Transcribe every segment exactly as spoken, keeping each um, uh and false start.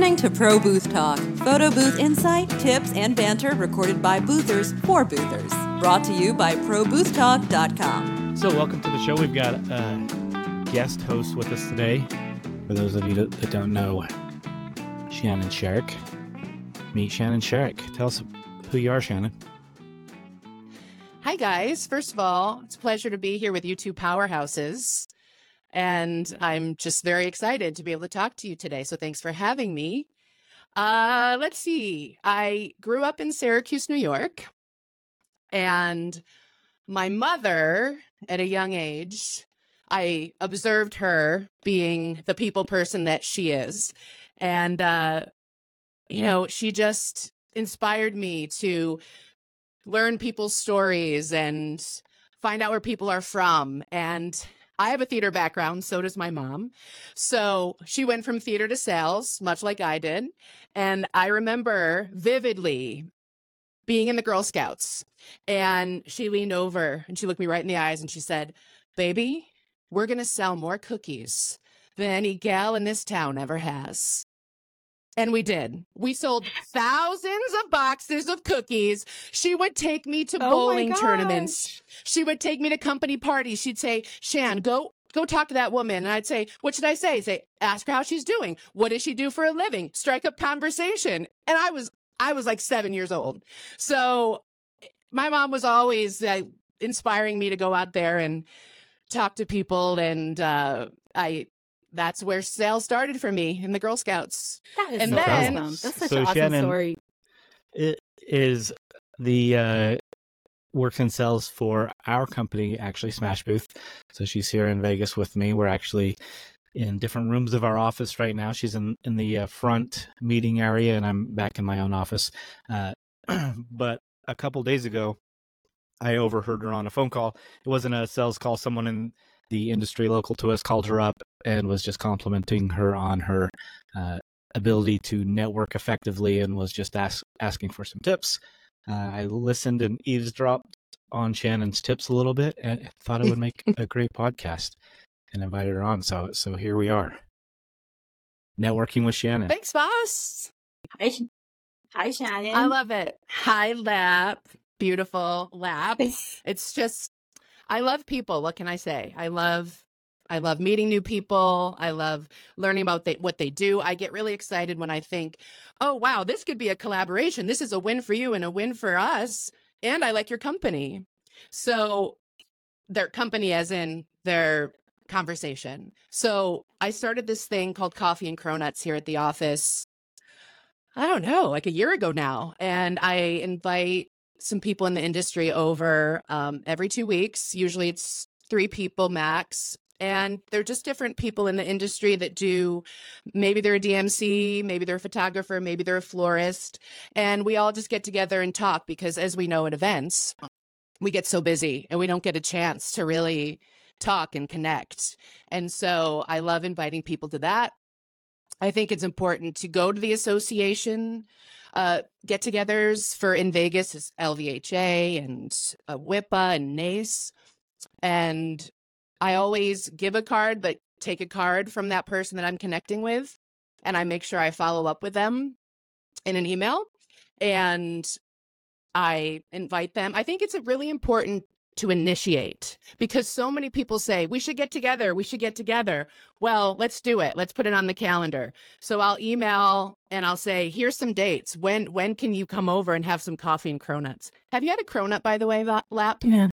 listening to Pro Booth Talk, photo booth insight, tips, and banter recorded by boothers for boothers. Brought to you by pro booth talk dot com. So welcome to the show. We've got a guest host with us today. For those of you that, that don't know, Shannon Sherrick. Meet Shannon Sherrick. Tell us who you are, Shannon. Hi, guys. First of all, it's a pleasure to be here with you two powerhouses. And I'm just very excited to be able to talk to you today. So thanks for having me. Uh, let's see. I grew up in Syracuse, New York. And my mother, at a young age, I observed her being the people person that she is. And, uh, you know, she just inspired me to learn people's stories and find out where people are from. And I have a theater background, so does my mom. So she went from theater to sales, much like I did. And I remember vividly being in the Girl Scouts, and she leaned over and she looked me right in the eyes and she said, "Baby, we're going to sell more cookies than any gal in this town ever has." And we did. We sold thousands of boxes of cookies. She would take me to Oh bowling my tournaments. She would take me to company parties. She'd say, "Shan, go go talk to that woman." And I'd say, "What should I say?" Say, "Ask her how she's doing. What does she do for a living?" Strike up conversation. And I was I was like seven years old. So my mom was always uh, inspiring me to go out there and talk to people. And uh, I that's where sales started for me in the Girl Scouts. That is And so then- awesome. That's such So an awesome Shannon- story. It is the uh, works and sells for our company, actually, Smash Booth. So she's here in Vegas with me. We're actually in different rooms of our office right now. She's in, in the uh, front meeting area, and I'm back in my own office. Uh, but a couple days ago, I overheard her on a phone call. It wasn't a sales call. Someone in the industry local to us called her up and was just complimenting her on her uh, ability to network effectively and was just ask, asking for some tips. Uh, I listened and eavesdropped on Shannon's tips a little bit and thought it would make a great podcast and invited her on. So, so here we are. Networking with Shannon. Thanks, boss. Hi, Sh- Hi Shannon. I love it. Hi, Lap. Beautiful Lap. It's just, I love people. What can I say? I love, I love meeting new people. I love learning about they, what they do. I get really excited when I think, oh, wow, this could be a collaboration. This is a win for you and a win for us. And I like your company. So their company as in their conversation. So I started this thing called Coffee and Cronuts here at the office. I don't know, like a year ago now. And I invite some people in the industry over um, every two weeks. Usually it's three people max. And they're just different people in the industry that do, maybe they're a D M C, maybe they're a photographer, maybe they're a florist. And we all just get together and talk because as we know at events, we get so busy and we don't get a chance to really talk and connect. And so I love inviting people to that. I think it's important to go to the association uh, get-togethers for in Vegas is L V H A and uh, WIPA and NACE. And I always give a card, but take a card from that person that I'm connecting with. And I make sure I follow up with them in an email. And I invite them. I think it's a really important to initiate because so many people say, we should get together. We should get together. Well, let's do it. Let's put it on the calendar. So I'll email and I'll say, here's some dates. When, when can you come over and have some coffee and cronuts? Have you had a cronut, by the way, Lap? Yeah.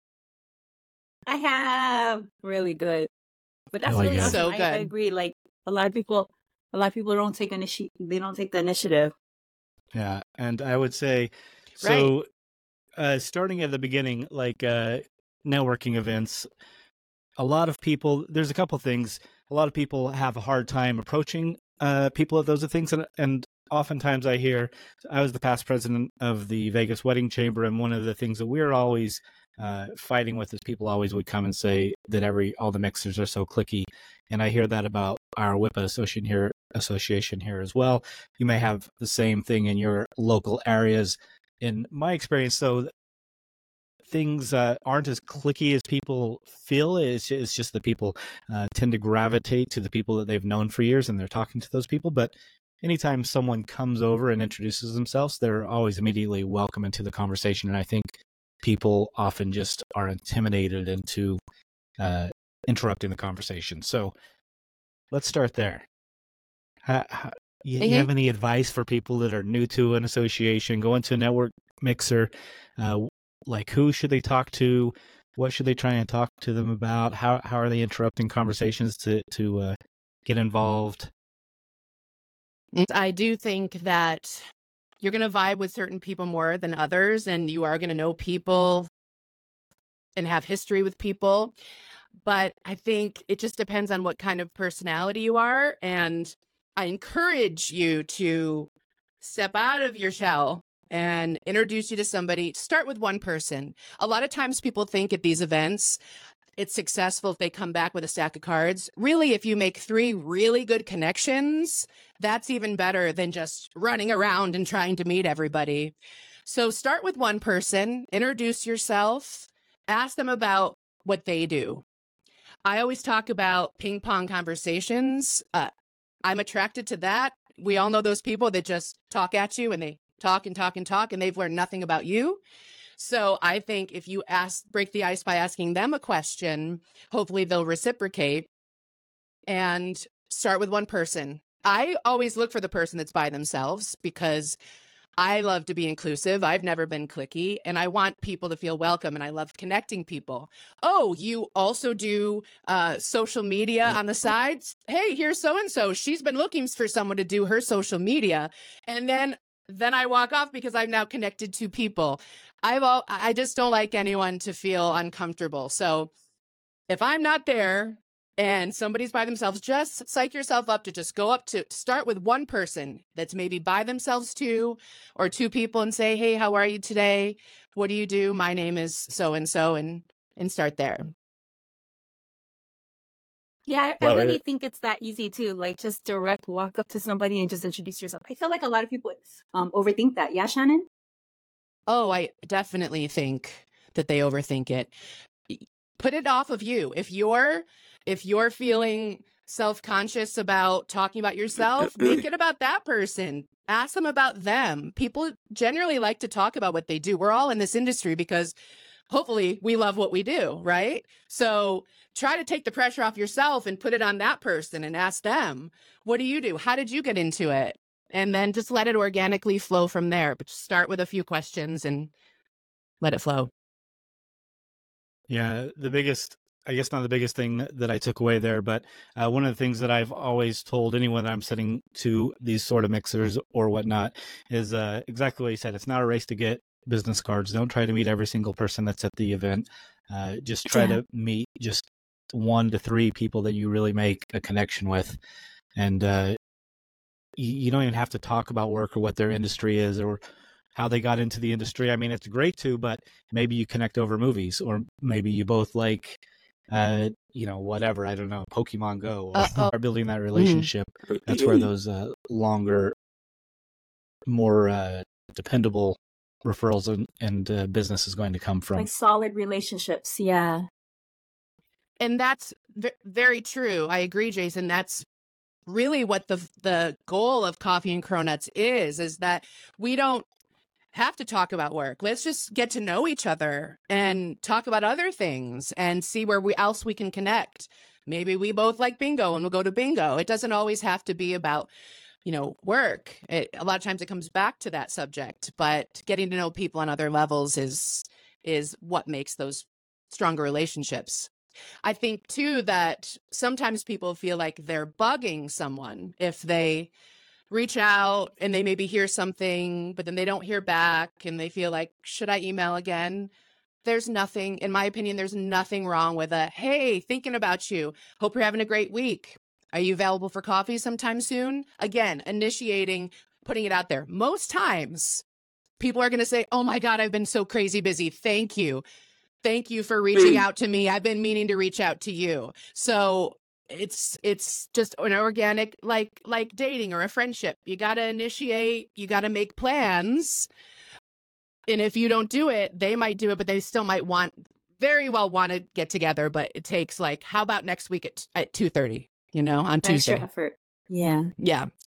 I have really good, but that's Oh my really God. awesome. So I, I good. agree. Like a lot of people, a lot of people don't take initiative. They don't take the initiative. Yeah, and I would say, so uh, starting at the beginning, like uh, networking events, a lot of people, there's a couple things. A lot of people have a hard time approaching uh, people at those things, and, and oftentimes I hear, I was the past president of the Vegas Wedding Chamber, and one of the things that we're always uh, fighting with is people always would come and say that every all the mixers are so cliquey, and I hear that about our WIPA association here, association here as well. You may have the same thing in your local areas. In my experience, though, things uh, aren't as cliquey as people feel. It's, it's just that people uh, tend to gravitate to the people that they've known for years, and they're talking to those people. But anytime someone comes over and introduces themselves, they're always immediately welcome into the conversation. And I think people often just are intimidated into uh, interrupting the conversation. So let's start there. How, how, you, Mm-hmm. you have any advice for people that are new to an association, going to a network mixer? Uh, like, who should they talk to? What should they try and talk to them about? How how are they interrupting conversations to to uh, get involved? I do think that you're going to vibe with certain people more than others, and you are going to know people and have history with people. But I think it just depends on what kind of personality you are. And I encourage you to step out of your shell and introduce you to somebody. Start with one person. A lot of times people think at these events, it's successful if they come back with a stack of cards. Really, if you make three really good connections, that's even better than just running around and trying to meet everybody. So start with one person, introduce yourself, ask them about what they do. I always talk about ping pong conversations. Uh, I'm attracted to that. We all know those people that just talk at you and they talk and talk and talk and they've learned nothing about you. So I think if you ask, break the ice by asking them a question, hopefully they'll reciprocate and start with one person. I always look for the person that's by themselves because I love to be inclusive. I've never been cliquey and I want people to feel welcome and I love connecting people. Oh, you also do uh, social media on the sides? Hey, here's so-and-so. She's been looking for someone to do her social media. And then then I walk off because I'm now connected to people. I've all, I just don't like anyone to feel uncomfortable. So if I'm not there and somebody's by themselves, just psych yourself up to just go up to start with one person that's maybe by themselves too, or two people and say, hey, how are you today? What do you do? My name is so-and-so, and and start there. Yeah, I, I Well, really it- think it's that easy too. Like just direct walk up to somebody and just introduce yourself. I feel like a lot of people um overthink that. Yeah, Shannon? Oh, I definitely think that they overthink it. Put it off of you. If you're if you're feeling self-conscious about talking about yourself, make it about that person. Ask them about them. People generally like to talk about what they do. We're all in this industry because hopefully we love what we do, right? So try to take the pressure off yourself and put it on that person and ask them, what do you do? How did you get into it? And then just let it organically flow from there. But start with a few questions and let it flow. Yeah, the biggest, I guess not the biggest thing that, that I took away there, but uh, one of the things that I've always told anyone that I'm sending to these sort of mixers or whatnot is uh, exactly what you said. It's not a race to get business cards. Don't try to meet every single person that's at the event. Uh, just try Yeah. to meet just one to three people that you really make a connection with. And uh, you, you don't even have to talk about work or what their industry is or how they got into the industry. I mean, it's great too, but maybe you connect over movies, or maybe you both like, uh, you know, whatever, I don't know, Pokemon Go, or Uh-oh. are building that relationship. That's where those uh, longer, more uh, dependable referrals and, and uh, business is going to come from. Like solid relationships. Yeah. And that's v- very true. I agree, Jason. That's really what the the goal of Coffee and Cronuts is, is that we don't have to talk about work. Let's just get to know each other and talk about other things and see where we else we can connect. Maybe we both like bingo and we'll go to bingo. It doesn't always have to be about, you know, work. It, a lot of times it comes back to that subject, but getting to know people on other levels is is what makes those stronger relationships. I think too that sometimes people feel like they're bugging someone if they reach out and they maybe hear something, but then they don't hear back and they feel like, should I email again? There's nothing, in my opinion, there's nothing wrong with a, hey, thinking about you. Hope you're having a great week. Are you available for coffee sometime soon? Again, initiating, putting it out there. Most times people are going to say, oh my God, I've been so crazy busy. Thank you. Thank you for reaching out to me. I've been meaning to reach out to you. So it's it's just an organic, like like dating or a friendship. You got to initiate, you got to make plans. And if you don't do it, they might do it, but they still might want, very well want to get together. But it takes like, how about next week at, at two thirty, you know, on Extra Tuesday? effort. Yeah. Yeah.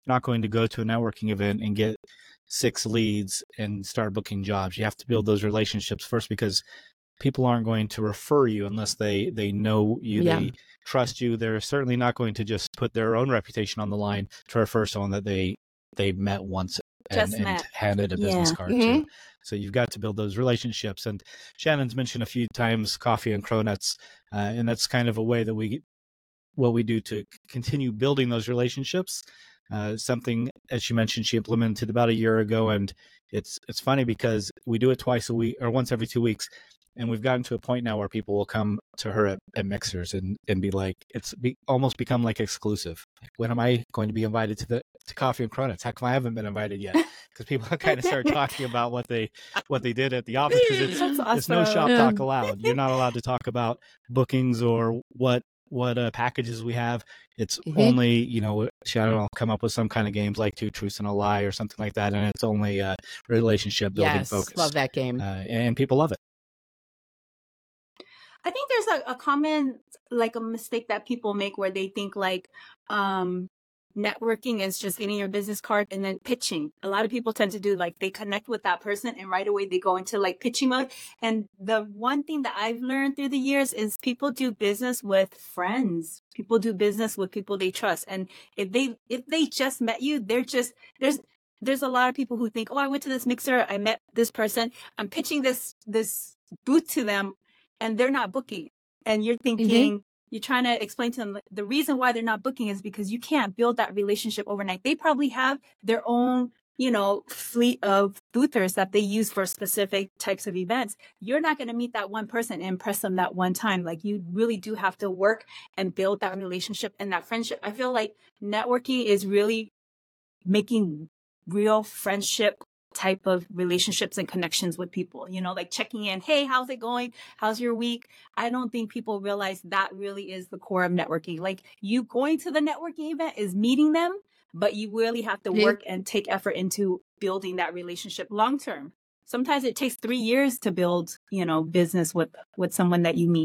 not going to go to a networking event and get six leads and start booking jobs. You have to build those relationships first, because people aren't going to refer you unless they, they know you, Yeah. they trust you. They're certainly not going to just put their own reputation on the line to refer someone that they, they met once and, Just and met. handed a business Yeah. card Mhm. to. So you've got to build those relationships. And Shannon's mentioned a few times coffee and cronuts, uh, and that's kind of a way that we, what we do to continue building those relationships. Uh, something, as she mentioned, she implemented about a year ago, and it's it's funny because we do it twice a week or once every two weeks, and we've gotten to a point now where people will come to her at, at mixers and, and be like, it's be, almost become like exclusive. Like, when am I going to be invited to the to coffee and cronuts? How come I haven't been invited yet? Because people kind of start talking about what they what they did at the office, because it's That's it's no awesome. shop Yeah. talk allowed. You're not allowed to talk about bookings or what what uh, packages we have. It's Mhm. only, you know, Shannon will come up with some kind of games like Two Truths and a Lie or something like that, and it's only uh, relationship building Yes, focused. love that game. Uh, and people love it. I think there's a, a common, like a mistake that people make where they think like um, networking is just getting your business card and then pitching. A lot of people tend to do like they connect with that person and right away they go into like pitching mode. And the one thing that I've learned through the years is people do business with friends. People do business with people they trust. And if they if they just met you, they're just there's there's a lot of people who think, oh, I went to this mixer, I met this person, I'm pitching this this booth to them, and they're not booking. And you're thinking, you're trying to explain to them the reason why they're not booking is because you can't build that relationship overnight. They probably have their own, you know, fleet of boothers that they use for specific types of events. You're not going to meet that one person and impress them that one time. Like, you really do have to work and build that relationship and that friendship. I feel like networking is really making real friendship type of relationships and connections with people, you know, like checking in. Hey, how's it going? How's your week? I don't think people realize that really is the core of networking. Like, you going to the networking event is meeting them, but you really have to Mhm. work and take effort into building that relationship long term. Sometimes it takes three years to build, you know, business with, with someone that you meet.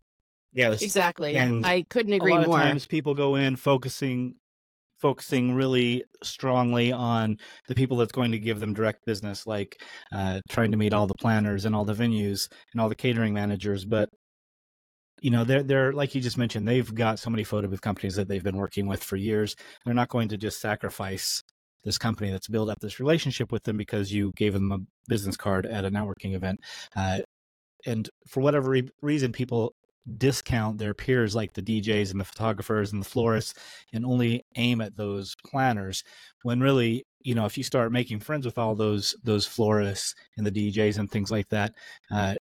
Yes. Exactly. And I couldn't a agree lot more. of times people go in focusing focusing really strongly on the people that's going to give them direct business, like uh, trying to meet all the planners and all the venues and all the catering managers. But, you know, they're, they're like you just mentioned, they've got so many photo booth companies that they've been working with for years. They're not going to just sacrifice this company that's built up this relationship with them because you gave them a business card at a networking event. Uh, and for whatever re- reason, people discount their peers like the D Js and the photographers and the florists and only aim at those planners, when really, you know, if you start making friends with all those those florists and the D Js and things like that, uh,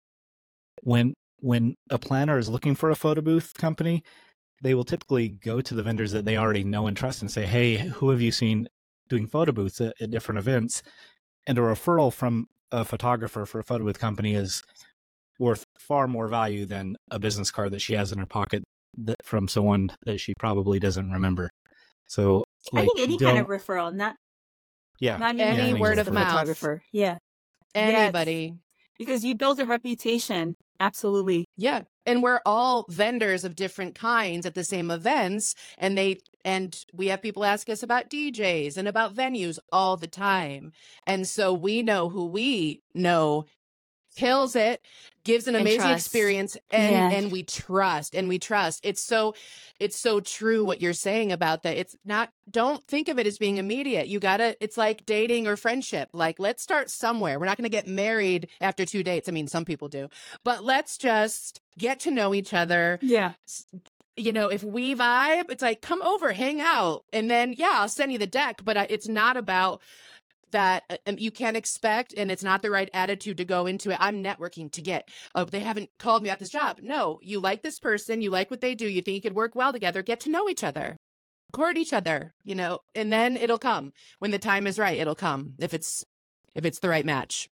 when when a planner is looking for a photo booth company, they will typically go to the vendors that they already know and trust and say, hey, who have you seen doing photo booths at, at different events? And a referral from a photographer for a photo booth company is worth far more value than a business card that she has in her pocket that, from someone that she probably doesn't remember. So, like, I think any don't, kind of referral, not yeah, not Any even yeah, word just of the mouth. photographer. Yeah, Anybody. because you build a reputation. Absolutely. Yeah. And we're all vendors of different kinds at the same events. And they, and we have people ask us about D Js and about venues all the time. And so we know who we know kills it, gives an And amazing trust. experience, and Yeah. and we trust and we trust. It's so it's so true what you're saying about that. It's not, don't think of it as being immediate. You gotta, it's like dating or friendship. Like, let's start somewhere. We're not gonna get married after two dates. I mean, some people do, but let's just get to know each other. Yeah. You know, if we vibe, it's like, come over, hang out, and then yeah, I'll send you the deck. But I- it's not about that. Um, you can't expect, and it's not the right attitude to go into it. I'm networking to get, oh, they haven't called me at this job. No, you like this person, you like what they do, you think you could work well together, get to know each other, court each other, you know, and then it'll come. When the time is right, it'll come if it's if it's the right match.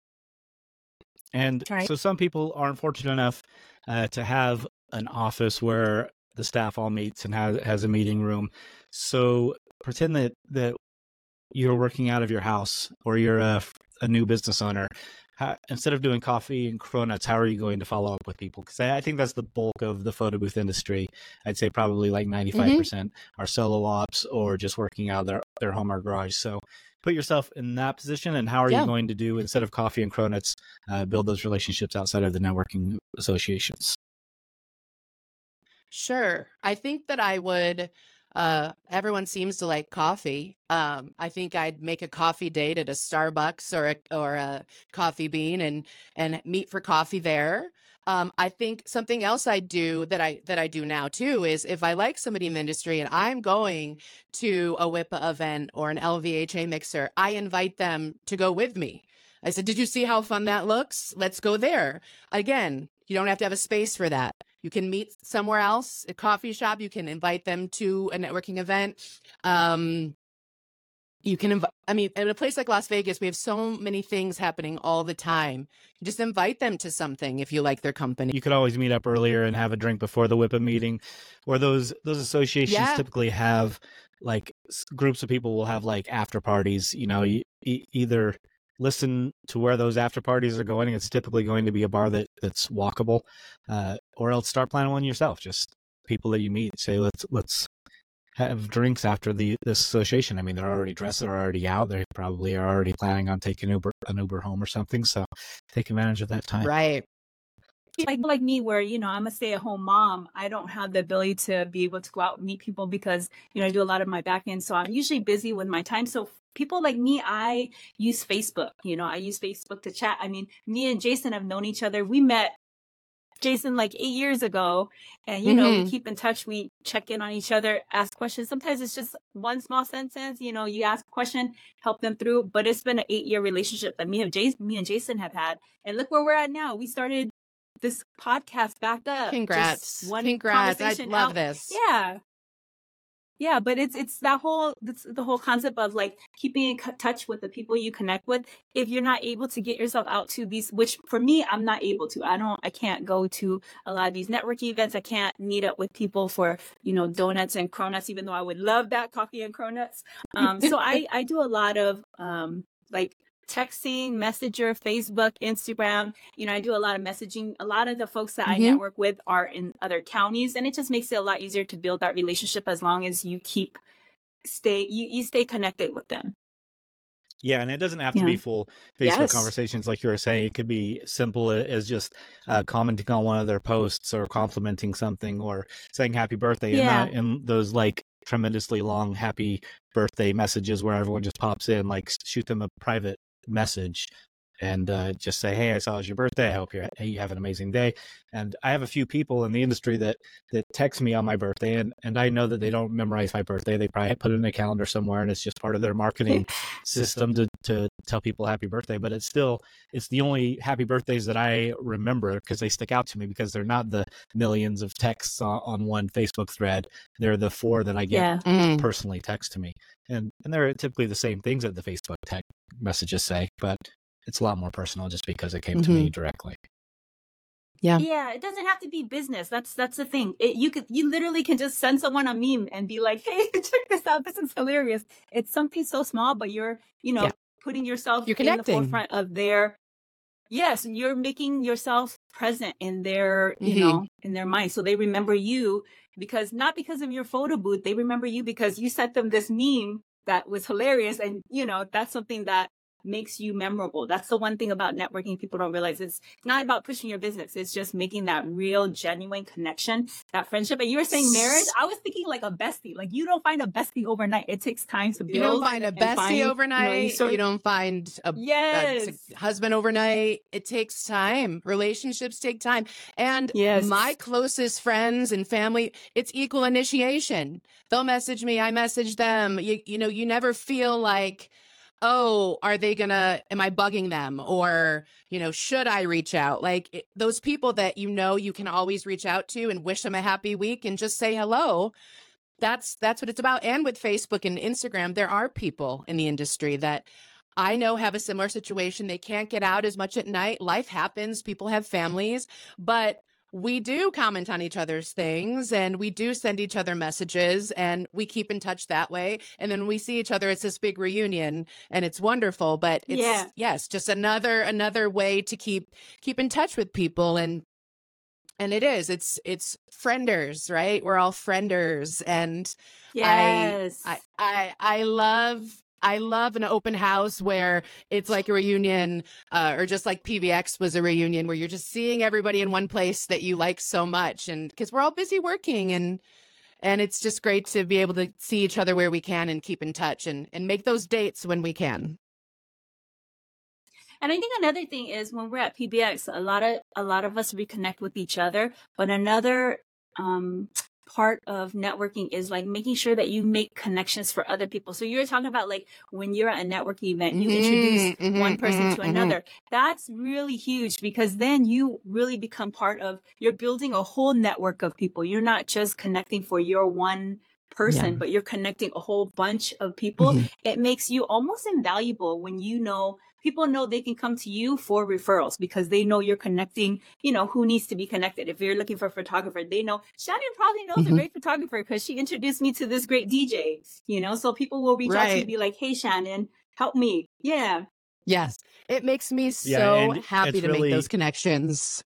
And Right. so some people aren't fortunate enough uh, to have an office where the staff all meets and has, has a meeting room. So pretend that, that you're working out of your house, or you're a, a new business owner. How, instead of doing coffee and cronuts, how are you going to follow up with people? Because I, I think that's the bulk of the photo booth industry. I'd say probably like ninety-five percent are solo ops or just working out of their their home or garage. So put yourself in that position, and how are Yeah. you going to do, instead of coffee and cronuts, uh, build those relationships outside of the networking associations? Sure. I think that I would, uh, everyone seems to like coffee. Um, I think I'd make a coffee date at a Starbucks or a, or a Coffee Bean and, and meet for coffee there. Um, I think something else I do that I, that I do now too, is if I like somebody in the industry and I'm going to a WIPA event or an L V H A mixer, I invite them to go with me. I said, did you see how fun that looks? Let's go there. Again, you don't have to have a space for that. You can meet somewhere else, a coffee shop. You can invite them to a networking event. Um, you can invite, I mean, in a place like Las Vegas, we have so many things happening all the time. You just invite them to something if you like their company. You could always meet up earlier and have a drink before the WIPA meeting, or those those associations Yeah. typically have like s- groups of people will have like after parties. You know, you, e- either listen to where those after parties are going. It's typically going to be a bar that that's walkable, uh, or else start planning one yourself. Just people that you meet, say let's let's have drinks after the this association. I mean, they're already dressed, they're already out, they probably are already planning on taking Uber an Uber home or something. So take advantage of that time. Right. Like like me, where you know I'm a stay-at-home mom, I don't have the ability to be able to go out and meet people because you know I do a lot of my back end, so I'm usually busy with my time. So people like me, I use Facebook. You know, I use Facebook to chat. I mean, me and Jason have known each other. We met Jason like eight years ago, and you know we Mhm. keep in touch. We check in on each other, ask questions. Sometimes it's just one small sentence. You know, you ask a question, help them through. But it's been an eight-year relationship that me and Jason, me and Jason have had, and look where we're at now. We started this podcast back up. Congrats. Just one Congrats. I conversation love out. this. Yeah. Yeah, but it's it's that whole it's the whole concept of like keeping in co- touch with the people you connect with. If you're not able to get yourself out to these, which for me, I'm not able to. I don't. I can't go to a lot of these networking events. I can't meet up with people for you know donuts and cronuts, even though I would love that coffee and cronuts. Um, so I I do a lot of um like texting, Messenger, Facebook, Instagram. You know, I do a lot of messaging. A lot of the folks that I Mhm. network with are in other counties, and it just makes it a lot easier to build that relationship as long as you keep stay you, you stay connected with them. Yeah, and it doesn't have to Yeah. be full Facebook Yes. conversations like you were saying. It could be simple as just uh, commenting on one of their posts or complimenting something or saying happy birthday, and Yeah. not in those like tremendously long happy birthday messages where everyone just pops in. Like shoot them a private message and uh, just say, hey, I saw it was your birthday. I hope you're, hey, you have an amazing day. And I have a few people in the industry that that text me on my birthday, and, and I know that they don't memorize my birthday. They probably put it in a calendar somewhere, and it's just part of their marketing system to, to tell people happy birthday. But it's still, it's the only happy birthdays that I remember because they stick out to me, because they're not the millions of texts on, on one Facebook thread. They're the four that I get Yeah. Mm. personally text to me. And, and they're typically the same things that the Facebook tech messages say, but it's a lot more personal just because it came to me directly. Yeah. Yeah, it doesn't have to be business. That's that's the thing. It, you could you literally can just send someone a meme and be like, "Hey, check this out. This is hilarious." It's something so small, but you're you know Yeah. putting yourself You're in the connecting. forefront of their. Yes, you're making yourself present in their you Mhm. know in their mind, so they remember you because not because of your photo booth. They remember you because you sent them this meme that was hilarious, and you know that's something that makes you memorable. That's the one thing about networking people don't realize. It's not about pushing your business. It's just making that real, genuine connection, that friendship. And you were saying marriage. I was thinking like a bestie. Like you don't find a bestie overnight. It takes time to build. You don't find a and bestie find, you know, you overnight. You, sort- don't find a, a Yes. husband overnight. It takes time. Relationships take time. And Yes. my closest friends and family, it's equal initiation. They'll message me. I message them. You, you know, you never feel like, oh, are they gonna, am I bugging them? Or, you know, should I reach out? Like it, those people that you know you can always reach out to and wish them a happy week and just say hello. That's, that's what it's about. And with Facebook and Instagram, there are people in the industry that I know have a similar situation. They can't get out as much at night. Life happens. People have families, but we do comment on each other's things and we do send each other messages and we keep in touch that way. And then we see each other. It's this big reunion and it's wonderful, but it's, Yeah. yes, just another, another way to keep, keep in touch with people. And And it is, it's, it's frienders, right? We're all frienders. And Yes. I, I, I, I love, I love an open house where it's like a reunion, uh, or just like P B X was a reunion where you're just seeing everybody in one place that you like so much. And because we're all busy working, and, and it's just great to be able to see each other where we can and keep in touch and, and make those dates when we can. And I think another thing is when we're at P B X, a lot of a lot of us reconnect with each other. But another um, part of networking is like making sure that you make connections for other people. So you were talking about like when you're at a networking event, you Mm-hmm, introduce mm-hmm, one person mm-hmm, to mm-hmm. another. That's really huge because then you really become part of. You're building a whole network of people. You're not just connecting for your one person, Yeah. but you're connecting a whole bunch of people. Mhm. It makes you almost invaluable when you know people know they can come to you for referrals because they know you're connecting, you know, who needs to be connected. If you're looking for a photographer, they know Shannon probably knows a Mhm. great photographer because she introduced me to this great D J, you know, so people will reach out to you Right. and be like, hey, Shannon, help me. Yeah. Yes. It makes me Yeah, so and happy it's to make really those connections.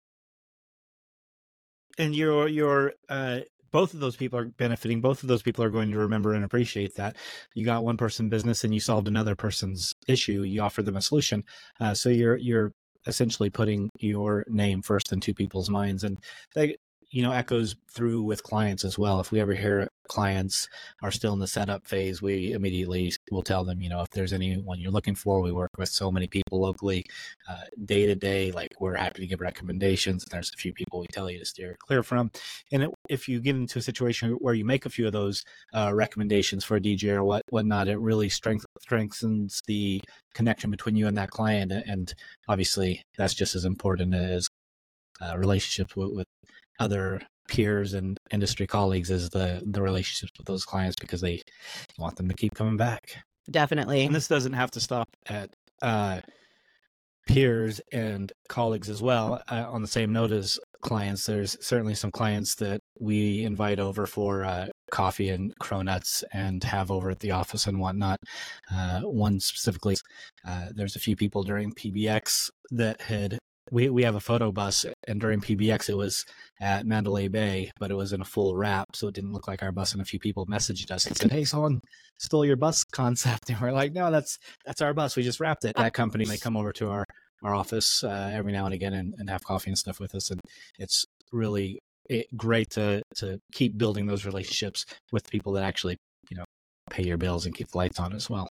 and you're you're uh both of those people are benefiting. Both of those people are going to remember and appreciate that you got one person business and you solved another person's issue. You offered them a solution. Uh, so you're you're essentially putting your name first in two people's minds, and that, you know, echoes through with clients as well. If we ever hear clients are still in the setup phase, we immediately will tell them, you know, if there's anyone you're looking for, we work with so many people locally, uh, day to day, like we're happy to give recommendations. There's a few people we tell you to steer clear from. And it, if you get into a situation where you make a few of those uh, recommendations for a D J or what whatnot, it really strength, strengthens the connection between you and that client. And obviously that's just as important as uh, relationships with, with other peers and industry colleagues as the the relationships with those clients, because they want them to keep coming back. Definitely. And this doesn't have to stop at uh, peers and colleagues as well. Uh, on the same note as clients, there's certainly some clients that we invite over for uh, coffee and cronuts and have over at the office and whatnot. Uh, one specifically, uh, there's a few people during P B X that had We we have a photo bus, and during P B X it was at Mandalay Bay, but it was in a full wrap, so it didn't look like our bus. And a few people messaged us and said, "Hey, someone stole your bus concept," and we're like, "No, that's that's our bus. We just wrapped it." That company may come over to our our office uh, every now and again and, and have coffee and stuff with us, and it's really it, great to to keep building those relationships with people that actually, you know, pay your bills and keep the lights on as well.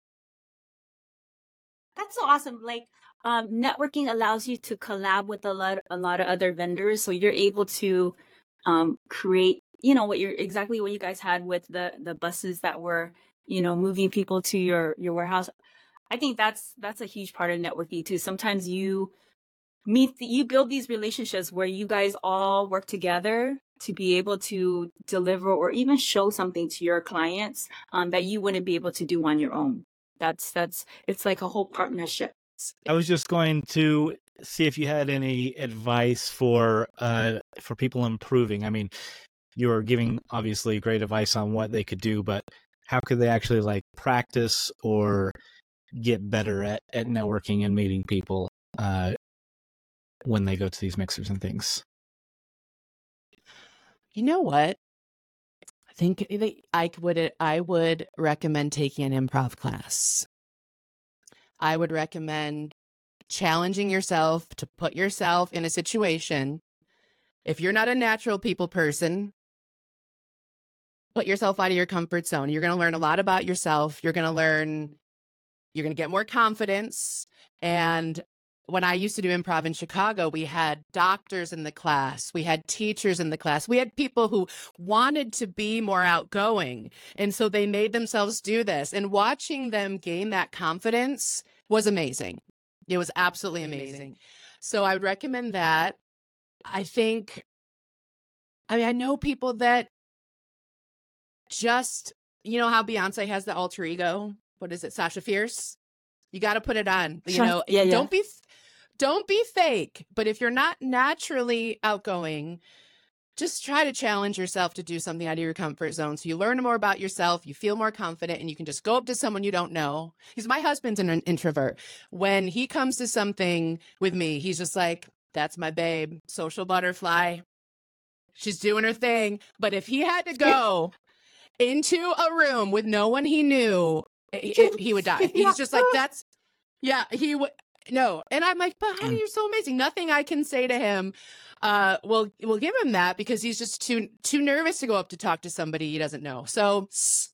That's so awesome. Like, um, networking allows you to collab with a lot, a lot of other vendors. So you're able to um, create, you know, what you're exactly what you guys had with the the buses that were, you know, moving people to your your warehouse. I think that's that's a huge part of networking too. Sometimes you meet, the, you build these relationships where you guys all work together to be able to deliver or even show something to your clients um, that you wouldn't be able to do on your own. That's that's it's like a whole partnership. I was just going to see if you had any advice for uh, for people improving. I mean, you were giving obviously great advice on what they could do, but how could they actually like practice or get better at, at networking and meeting people uh, when they go to these mixers and things? You know what? I think I would I would recommend taking an improv class. I would recommend challenging yourself to put yourself in a situation. If you're not a natural people person, put yourself out of your comfort zone. You're going to learn a lot about yourself. You're going to learn, you're going to get more confidence. And when I used to do improv in Chicago, we had doctors in the class. We had teachers in the class. We had people who wanted to be more outgoing. And so they made themselves do this. And watching them gain that confidence was amazing. It was absolutely amazing. So I would recommend that. I think, I mean, I know people that just, you know how Beyonce has the alter ego? What is it? Sasha Fierce? You got to put it on. You know, yeah, yeah. don't be, don't be fake. But if you're not naturally outgoing, just try to challenge yourself to do something out of your comfort zone. So you learn more about yourself, you feel more confident, and you can just go up to someone you don't know. Because my husband's an introvert. When he comes to something with me, he's just like, that's my babe, social butterfly. She's doing her thing. But if he had to go into a room with no one he knew, it, he would die. He's just like, that's, yeah, he would, no. And I'm like, but honey, you're so amazing. Nothing I can say to him uh, will will give him that because he's just too too nervous to go up to talk to somebody he doesn't know. So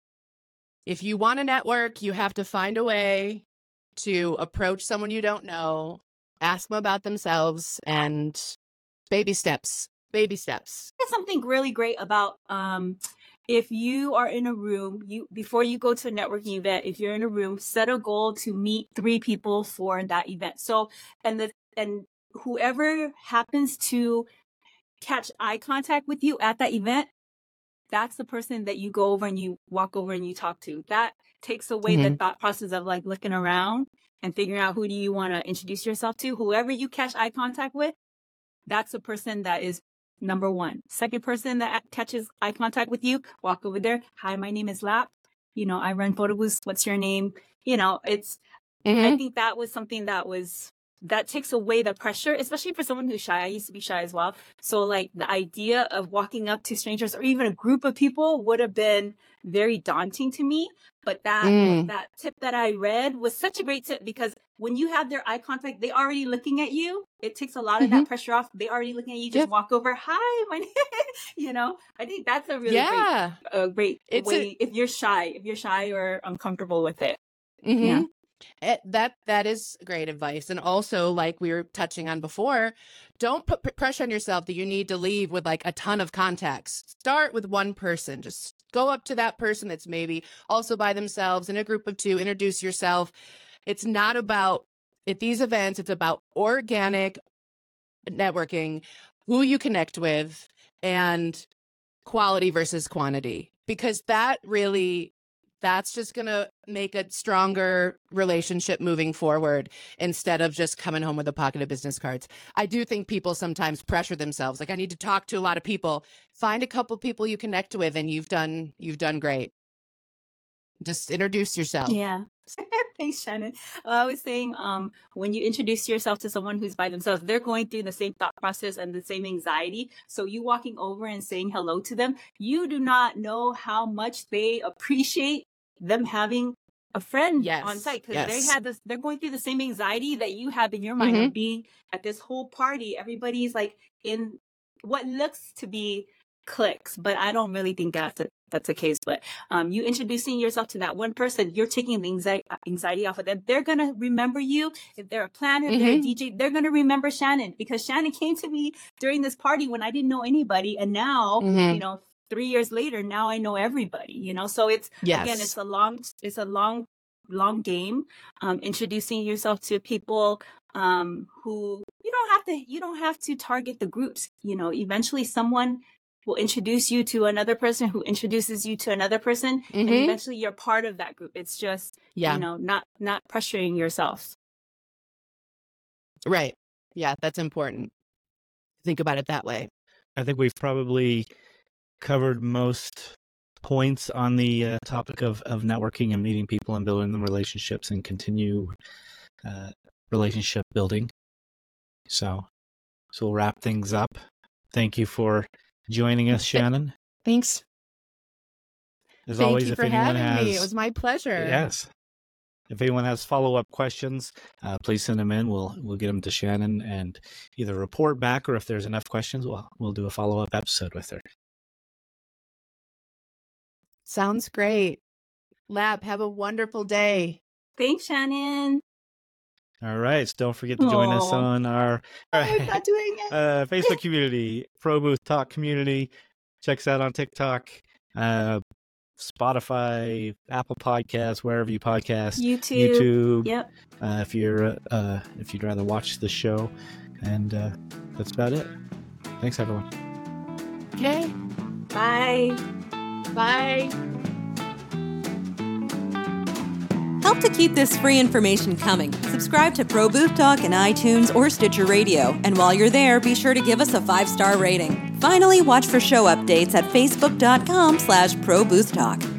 if you want to network, you have to find a way to approach someone you don't know, ask them about themselves, and baby steps, baby steps. There's something really great about um, if you are in a room, you before you go to a networking event, if you're in a room, set a goal to meet three people for that event. So, and the and whoever happens to catch eye contact with you at that event, that's the person that you go over and you walk over and you talk to. That takes away mm-hmm. the thought process of like looking around and figuring out who do you want to introduce yourself to. Whoever you catch eye contact with, that's the person that is number one. Second person that catches eye contact with you, walk over there. Hi, my name is Lap. You know, I run Photo Booths. What's your name? You know, it's, mm-hmm. I think that was something that was, that takes away the pressure, especially for someone who's shy. I used to be shy as well. So like the idea of walking up to strangers or even a group of people would have been very daunting to me. But that, mm. that tip that I read was such a great tip because when you have their eye contact, they already looking at you. It takes a lot of mm-hmm. that pressure off. They already looking at you. Just yep. walk over. Hi, my name. You know, I think that's a really yeah. great, a great it's way. A- if you're shy, if you're shy or uncomfortable with it. Mm-hmm. Yeah. It, that that is great advice. And also, like we were touching on before, don't put p- pressure on yourself that you need to leave with like a ton of contacts. Start with one person. Just go up to that person that's maybe also by themselves in a group of two. Introduce yourself. It's not about, at these events, it's about organic networking, who you connect with, and quality versus quantity. Because that really... that's just going to make a stronger relationship moving forward instead of just coming home with a pocket of business cards. I do think people sometimes pressure themselves. Like, I need to talk to a lot of people. Find a couple people you connect with and you've done, you've done great. Just introduce yourself. Yeah. Thanks, Shannon. Well, I was saying, um, when you introduce yourself to someone who's by themselves, they're going through the same thought process and the same anxiety. So you walking over and saying hello to them, you do not know how much they appreciate them having a friend yes. on site because yes. they had this. They're going through the same anxiety that you have in your mind mm-hmm. of being at this whole party. Everybody's like in what looks to be cliques, but I don't really think that's a, that's the case. But um, you introducing yourself to that one person, you're taking the anxiety, anxiety off of them. They're going to remember you. If they're a planner, if mm-hmm. they're a D J, they're going to remember Shannon because Shannon came to me during this party when I didn't know anybody. And now, mm-hmm. you know, three years later, now I know everybody, you know? So it's, yes. again, it's a long, it's a long, long game. Um, introducing yourself to people um, who you don't have to, you don't have to target the groups. You know, eventually someone will introduce you to another person who introduces you to another person. Mm-hmm. And eventually you're part of that group. It's just, yeah. you know, not, not pressuring yourself. Right. Yeah, that's important. Think about it that way. I think we've probably covered most points on the uh, topic of, of networking and meeting people and building the relationships and continue uh, relationship building. So, so we'll wrap things up. Thank you for joining us, Shannon. Thanks. As Thank always, you if for anyone having has, me. It was my pleasure. Yes. If anyone has follow-up questions, uh, please send them in. We'll we'll get them to Shannon and either report back, or if there's enough questions, we'll we'll do a follow-up episode with her. Sounds great. Lab, have a wonderful day. Thanks, Shannon. All right. So don't forget to join Aww. us on our oh, we're not doing it. uh, Facebook community, Pro Booth Talk community. Check us out on TikTok, uh, Spotify, Apple Podcasts, wherever you podcast. YouTube. YouTube. Yep. Uh, if you're uh, if you'd rather watch the show, and uh, that's about it. Thanks, everyone. Okay. Bye. Bye. Help to keep this free information coming. Subscribe to Pro Booth Talk in iTunes or Stitcher Radio. And while you're there, be sure to give us a five-star rating. Finally, watch for show updates at facebook.com slash Pro Booth Talk.